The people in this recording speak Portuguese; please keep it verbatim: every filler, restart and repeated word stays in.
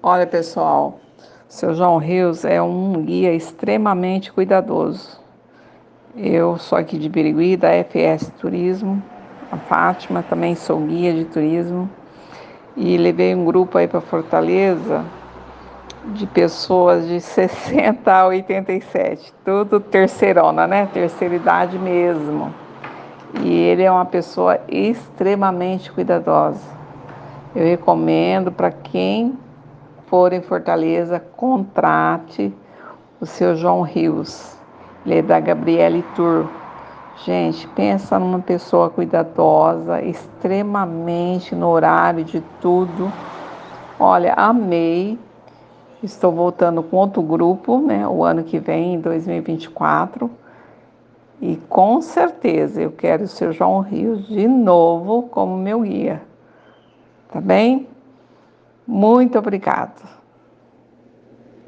Olha, pessoal, seu João Rios é um guia extremamente cuidadoso. Eu sou aqui de Birigui, da F S Turismo, a Fátima, também sou guia de turismo, e levei um grupo aí para Fortaleza de pessoas de sessenta a oitenta e sete, tudo terceirona, né? Terceira idade mesmo. E ele é uma pessoa extremamente cuidadosa. Eu recomendo para quem for em Fortaleza, contrate o seu João Rios. Ele é da Gabriele Tour. Gente, pensa numa pessoa cuidadosa, extremamente no horário de tudo. Olha, amei. Estou voltando com outro grupo, né? O ano que vem, em dois mil e vinte e quatro. E com certeza eu quero o seu João Rios de novo como meu guia. Tá bem? Muito obrigada.